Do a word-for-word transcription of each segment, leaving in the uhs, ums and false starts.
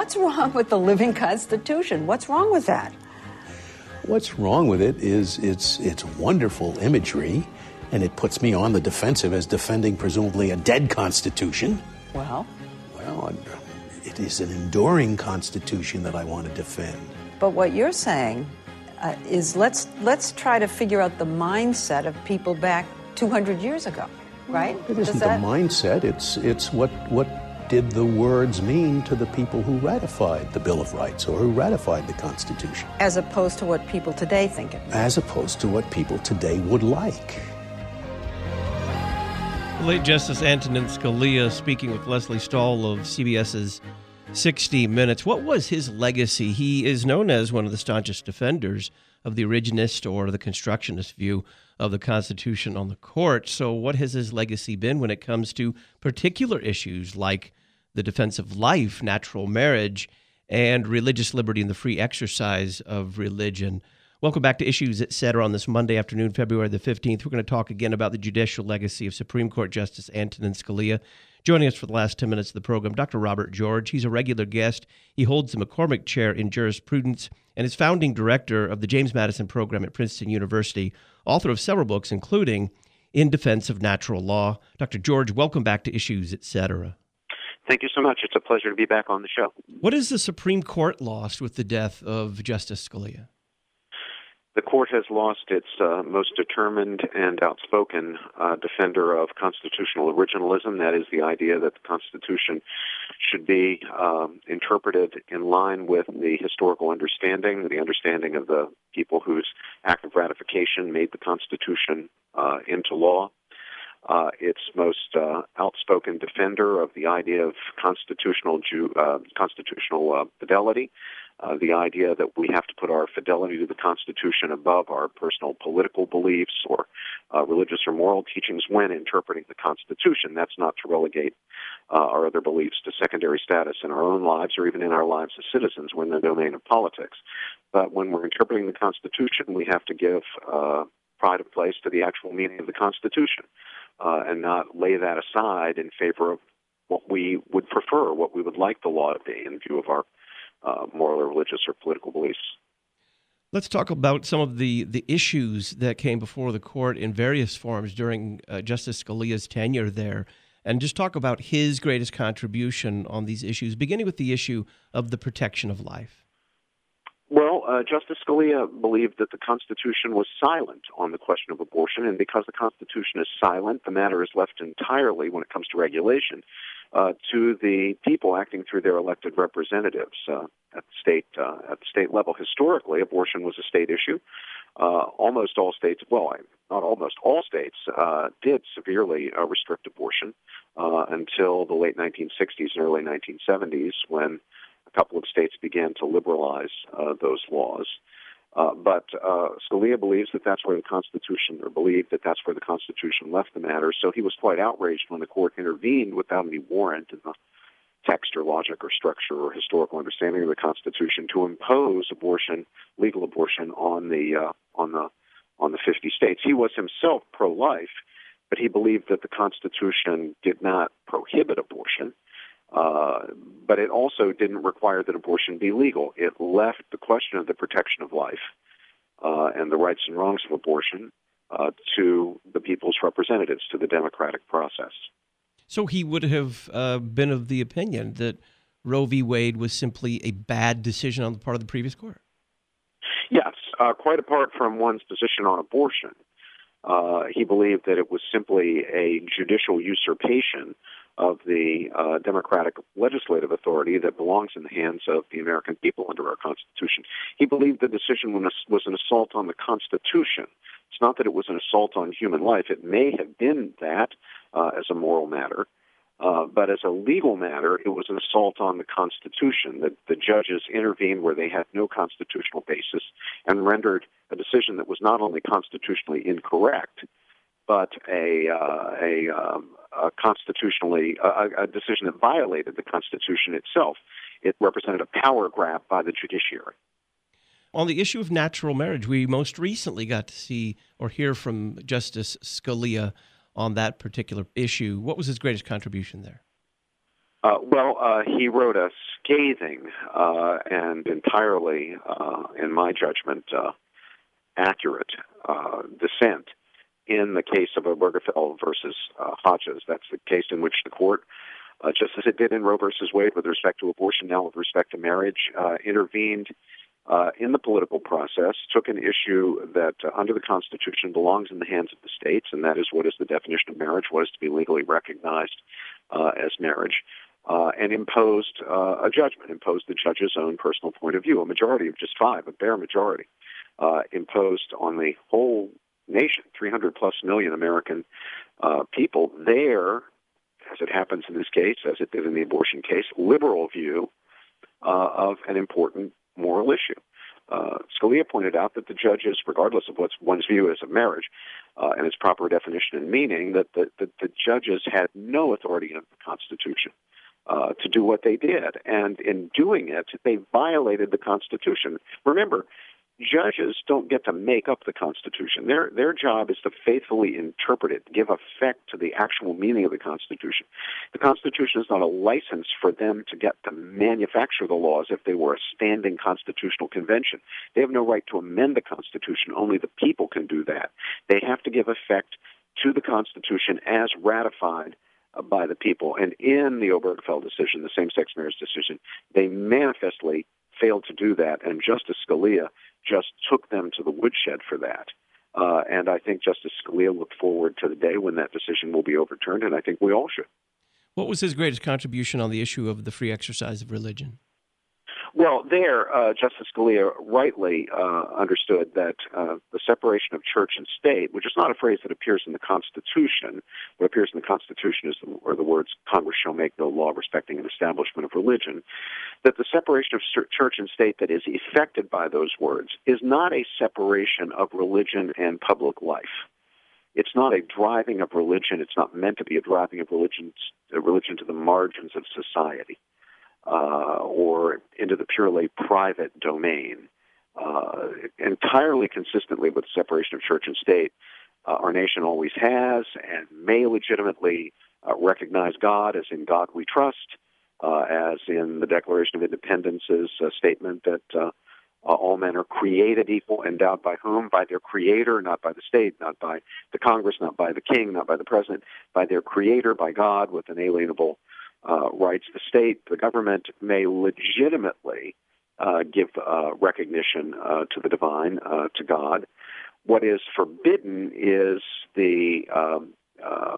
what's wrong with the living Constitution? What's wrong with that? What's wrong with it is it's it's wonderful imagery, and it puts me on the defensive as defending presumably a dead Constitution. Well? Well, it is an enduring Constitution that I want to defend. But what you're saying uh, is let's let's try to figure out the mindset of people back two hundred years ago, right? It isn't that... the mindset. It's it's what what did the words mean to the people who ratified the Bill of Rights or who ratified the Constitution? As opposed to what people today think it means. As opposed to what people today would like. Late Justice Antonin Scalia speaking with Lesley Stahl of CBS's sixty minutes. What was his legacy? He is known as one of the staunchest defenders of the originist or the constructionist view of the Constitution on the court. So what has his legacy been when it comes to particular issues like the defense of life, natural marriage, and religious liberty and the free exercise of religion? Welcome back to Issues, et cetera. On this Monday afternoon, February the fifteenth. We're going to talk again about the judicial legacy of Supreme Court Justice Antonin Scalia. Joining us for the last ten minutes of the program, Doctor Robert George. He's a regular guest. He holds the McCormick Chair in Jurisprudence and is founding director of the James Madison Program at Princeton University, author of several books, including In Defense of Natural Law. Doctor George, welcome back to Issues, et cetera. Thank you so much. It's a pleasure to be back on the show. What has the Supreme Court lost with the death of Justice Scalia? The court has lost its uh, most determined and outspoken uh, defender of constitutional originalism. That is the idea that the Constitution should be um, interpreted in line with the historical understanding, the understanding of the people whose act of ratification made the Constitution uh, into law. Uh, its most uh, outspoken defender of the idea of constitutional Jew, uh, constitutional uh, fidelity. Uh, the idea that we have to put our fidelity to the Constitution above our personal political beliefs or uh, religious or moral teachings when interpreting the Constitution. That's not to relegate uh, our other beliefs to secondary status in our own lives or even in our lives as citizens. We're in the domain of politics. But when we're interpreting the Constitution, we have to give uh, pride of place to the actual meaning of the Constitution uh, and not lay that aside in favor of what we would prefer, what we would like the law to be in view of our Uh, moral or religious or political beliefs. Let's talk about some of the, the issues that came before the court in various forms during uh, Justice Scalia's tenure there, and just talk about his greatest contribution on these issues, beginning with the issue of the protection of life. Well, uh, Justice Scalia believed that the Constitution was silent on the question of abortion, and because the Constitution is silent, the matter is left entirely, when it comes to regulation, uh, to the people acting through their elected representatives uh, at the state uh, at the state level. Historically, abortion was a state issue. Uh, almost all states, well, not almost all states, uh, did severely uh, restrict abortion uh, until the late nineteen sixties and early nineteen seventies, when a couple of states began to liberalize uh, those laws. Uh, but uh, Scalia believes that that's where the Constitution, or believed that that's where the Constitution left the matter. So he was quite outraged when the court intervened without any warrant in the text or logic or structure or historical understanding of the Constitution to impose abortion, legal abortion, on the uh, on the on the fifty states. He was himself pro-life, but he believed that the Constitution did not prohibit abortion. Uh, but it also didn't require that abortion be legal. It left the question of the protection of life uh, and the rights and wrongs of abortion uh, to the people's representatives, to the democratic process. So he would have uh, been of the opinion that Roe v. Wade was simply a bad decision on the part of the previous court? Yes, uh, quite apart from one's position on abortion. Uh, he believed that it was simply a judicial usurpation of the uh, democratic legislative authority that belongs in the hands of the American people under our Constitution. He believed the decision was an assault on the Constitution. It's not that it was an assault on human life. It may have been that uh, as a moral matter, uh, but as a legal matter, it was an assault on the Constitution. That the judges intervened where they had no constitutional basis and rendered a decision that was not only constitutionally incorrect, but a uh, a, um, a constitutionally a, a decision that violated the Constitution itself. It represented a power grab by the judiciary. On the issue of natural marriage, we most recently got to see or hear from Justice Scalia on that particular issue. What was his greatest contribution there? Uh, well, uh, he wrote a scathing uh, and entirely, uh, in my judgment, uh, accurate uh, dissent in the case of Obergefell versus uh, Hodges. That's the case in which the court, uh, just as it did in Roe versus Wade with respect to abortion, now with respect to marriage, uh, intervened uh, in the political process, took an issue that uh, under the Constitution belongs in the hands of the states, and that is what is the definition of marriage, what is to be legally recognized uh, as marriage, uh, and imposed uh, a judgment, imposed the judge's own personal point of view, a majority of just five, a bare majority, uh, imposed on the whole nation, three hundred plus million American uh, people, there, as it happens in this case, as it did in the abortion case, liberal view uh, of an important moral issue. Uh, Scalia pointed out that the judges, regardless of what one's view is of marriage uh, and its proper definition and meaning, that the, that the judges had no authority in the Constitution uh, to do what they did. And in doing it, they violated the Constitution. Remember, judges don't get to make up the Constitution. Their their job is to faithfully interpret it, give effect to the actual meaning of the Constitution. The Constitution is not a license for them to get to manufacture the laws if they were a standing constitutional convention. They have no right to amend the Constitution. Only the people can do that. They have to give effect to the Constitution as ratified uh, by the people. And in the Obergefell decision, the same-sex marriage decision, they manifestly failed to do that, and Justice Scalia just took them to the woodshed for that. Uh, and I think Justice Scalia looked forward to the day when that decision will be overturned, and I think we all should. What was his greatest contribution on the issue of the free exercise of religion? Well, there, uh, Justice Scalia rightly uh, understood that uh, the separation of church and state, which is not a phrase that appears in the Constitution, what appears in the Constitution is the, are the words, Congress shall make no law respecting an establishment of religion, that the separation of church and state that is effected by those words is not a separation of religion and public life. It's not a driving of religion. It's not meant to be a driving of religion, a religion to the margins of society. Uh, or into the purely private domain, uh, entirely consistently with the separation of church and state. Uh, our nation always has and may legitimately uh, recognize God as in God we trust, uh, as in the Declaration of Independence's uh, statement that uh, uh, all men are created equal, endowed by whom? By their creator, not by the state, not by the Congress, not by the king, not by the president, by their creator, by God, with inalienable Uh, rights. The state, the government may legitimately uh, give uh, recognition uh, to the divine, uh, to God. What is forbidden is the um, uh,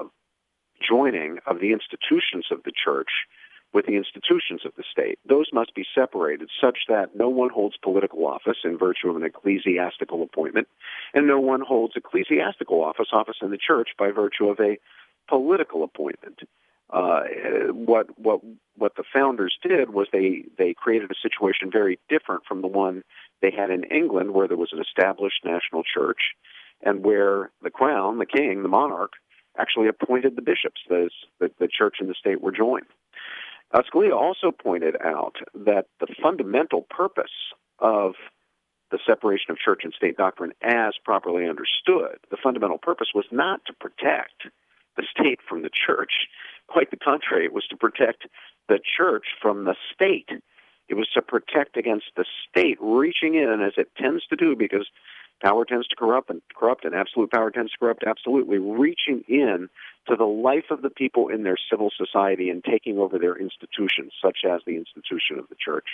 joining of the institutions of the church with the institutions of the state. Those must be separated such that no one holds political office in virtue of an ecclesiastical appointment, and no one holds ecclesiastical office, office in the church, by virtue of a political appointment. Uh, what what what the founders did was they, they created a situation very different from the one they had in England, where there was an established national church, and where the crown, the king, the monarch, actually appointed the bishops. The the, the church and the state were joined. Uh, Scalia also pointed out that the fundamental purpose of the separation of church and state doctrine, as properly understood, the fundamental purpose was not to protect the state from the church. Quite the contrary, it was to protect the church from the state. It was to protect against the state reaching in, as it tends to do, because power tends to corrupt, and corrupt, and absolute power tends to corrupt absolutely, reaching in to the life of the people in their civil society and taking over their institutions, such as the institution of the church.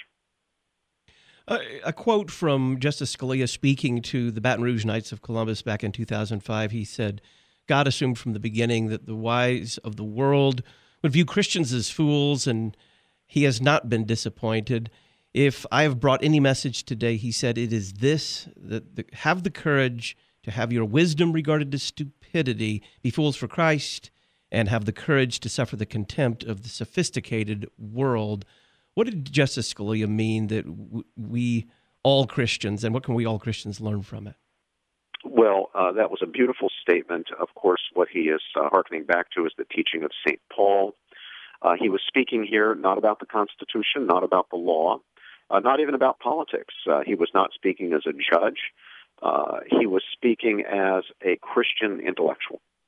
Uh, a quote from Justice Scalia speaking to the Baton Rouge Knights of Columbus back in two thousand five. He said, God assumed from the beginning that the wise of the world would view Christians as fools, and he has not been disappointed. If I have brought any message today, he said, it is this, that the, have the courage to have your wisdom regarded to stupidity, be fools for Christ, and have the courage to suffer the contempt of the sophisticated world. What did Justice Scalia mean that w- we all Christians, and what can we all Christians learn from it? Well, uh, that was a beautiful statement. Of course, what he is uh, hearkening back to is the teaching of Saint Paul. Uh, he was speaking here not about the Constitution, not about the law, uh, not even about politics. Uh, he was not speaking as a judge. Uh, he was speaking as a Christian intellectual.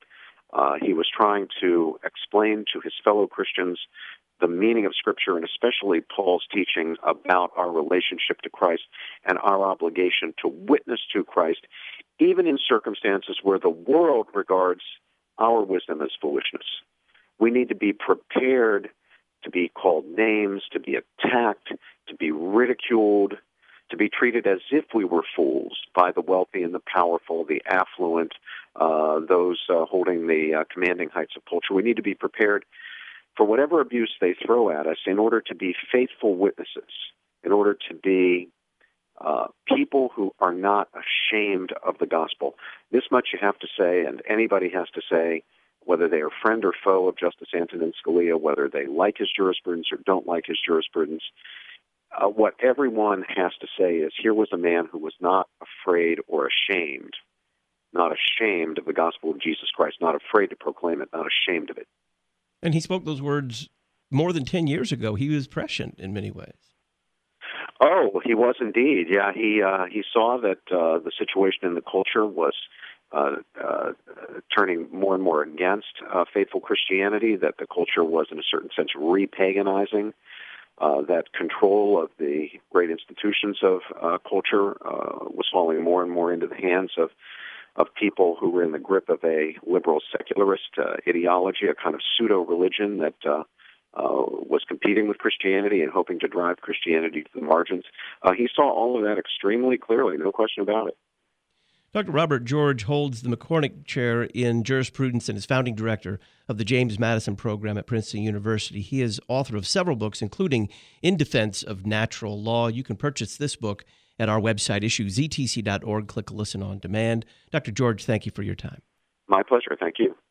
Uh, he was trying to explain to his fellow Christians the meaning of Scripture, and especially Paul's teaching about our relationship to Christ and our obligation to witness to Christ, even in circumstances where the world regards our wisdom as foolishness. We need to be prepared to be called names, to be attacked, to be ridiculed, to be treated as if we were fools by the wealthy and the powerful, the affluent, uh, those uh, holding the uh, commanding heights of culture. We need to be prepared for whatever abuse they throw at us in order to be faithful witnesses, in order to be uh, people who are not ashamed of the gospel. This much you have to say, and anybody has to say, whether they are friend or foe of Justice Antonin Scalia, whether they like his jurisprudence or don't like his jurisprudence. Uh, what everyone has to say is, here was a man who was not afraid or ashamed, not ashamed of the gospel of Jesus Christ, not afraid to proclaim it, not ashamed of it. And he spoke those words more than ten years ago. He was prescient in many ways. Oh, he was indeed. Yeah, he uh, he saw that uh, the situation in the culture was uh, uh, turning more and more against uh, faithful Christianity, that the culture was, in a certain sense, re-paganizing, uh, that control of the great institutions of uh, culture uh, was falling more and more into the hands of of people who were in the grip of a liberal secularist uh, ideology, a kind of pseudo-religion that uh, uh, was competing with Christianity and hoping to drive Christianity to the margins. Uh, he saw all of that extremely clearly, no question about it. Doctor Robert George holds the McCormick Chair in Jurisprudence and is founding director of the James Madison Program at Princeton University. He is author of several books, including In Defense of Natural Law. You can purchase this book at our website, issue z t c dot org. Click Listen on Demand. Doctor George, thank you for your time. My pleasure. Thank you.